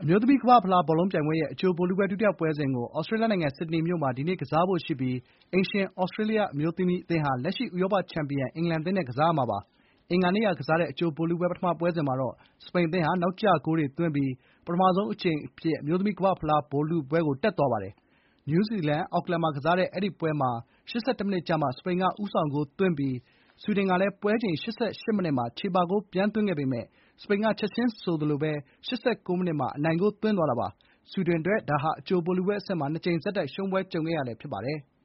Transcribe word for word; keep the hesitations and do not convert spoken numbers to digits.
အမျိုးသမီးကမ္ဘာ့ဖလားဘောလုံးပြိုင်ပွဲရဲ့အကြိုဗိုလ်လုပွဲဒုတိယပွဲစဉ်ကို သြစတြေးလျနိုင်ငံ ဆစ်ဒနီမြို့မှာ ဒီနေ့ကစားဖို့ရှိပြီး အိမ်ရှင်သြစတြေးလျအမျိုးသမီးအသင်းဟာ လက်ရှိဥရောပချန်ပီယံ အင်္ဂလန်အသင်းနဲ့ ကစားရမှာပါ။ အင်္ဂါနေ့ကကစားတဲ့အကြိုဗိုလ်လုပွဲ ပထမပွဲစဉ်မှာတော့ စပိန်အသင်းဟာ နောက်ကျဂိုးတွေသွင်းပြီး ပထမဆုံးအကြိမ်အဖြစ် အမျိုးသမီးကမ္ဘာ့ဖလားဗိုလ်လုပွဲကို တက်သွားပါတယ်။ နယူးဇီလန် အော့ကလန်မှာကစားတဲ့ အဲဒီပွဲမှာ ၈၁ မိနစ်ကျမှ စပိန်က ဦးဆောင်ဂိုးသွင်းပြီး ဆွီဒင်ကလည်း ပွဲချိန် ၈၈ မိနစ်မှာ ချေပဂိုးပြန်သွင်းခဲ့ပေမယ့် စပိန်က ချက်ချင်းဆိုသလိုပဲ ၈၉ မိနစ်မှာ အနိုင်ဂိုးသွင်းသွားတာပါ။ ဆွီဒင်အတွက် ဒါဟာ အကြိုဗိုလ်လုပွဲအဆင့်မှာ နှစ်ကြိမ်ဆက်တိုက် ရှုံးပွဲကြုံခဲ့ရတာလည်း ဖြစ်ပါတယ်။